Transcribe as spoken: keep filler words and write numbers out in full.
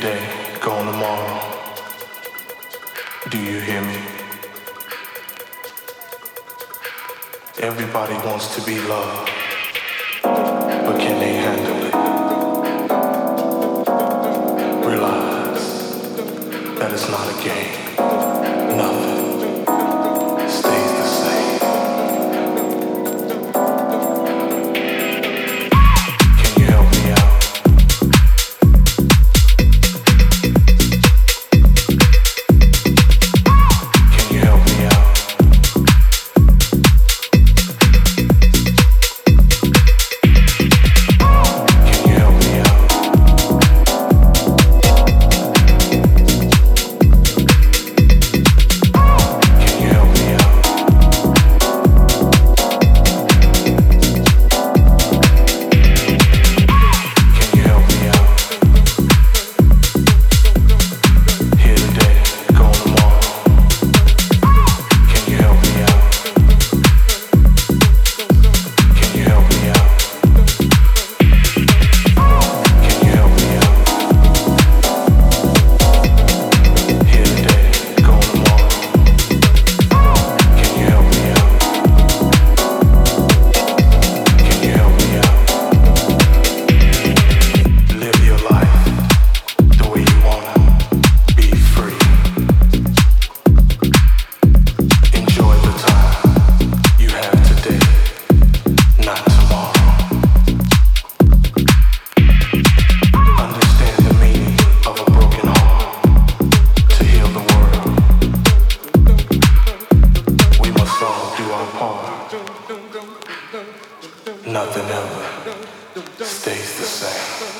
today, gone tomorrow. Do you hear me? Everybody wants to be loved, but can they handle it? Realize that it's not a game. Nothing stays the same. Can you help me out? Can you help me out? Can you help me out? Can you help me out? Can you help me out? Here today, gone tomorrow. Can you help me out? Can you help me out? Can you help me out? Here today, gone tomorrow. Can you help me out? Can you help me out? Live your life the way you wanna. Be free. Enjoy the time you have today, not tomorrow. Understand the meaning of a broken heart. To heal the world, we must all do our part. Nothing ever stays the same.